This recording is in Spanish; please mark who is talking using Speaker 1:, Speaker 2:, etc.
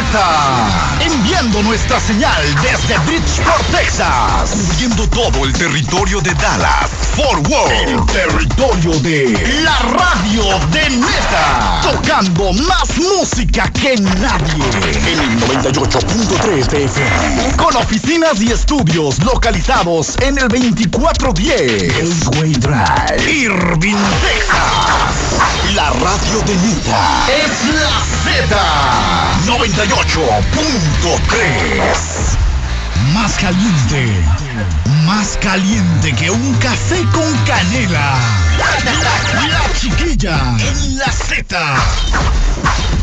Speaker 1: Z. Enviando nuestra señal desde Bridgeport, Texas. Cubriendo todo el territorio de Dallas, Fort Worth. El territorio de la radio de Neta. Tocando más música que nadie. En el 98.3 FM. Con oficinas y estudios localizados en el 2410 Gateway Drive, Irving, Texas. La radio de Neta es la Z 98.3. Más caliente que un café con canela. La chiquilla en la Z.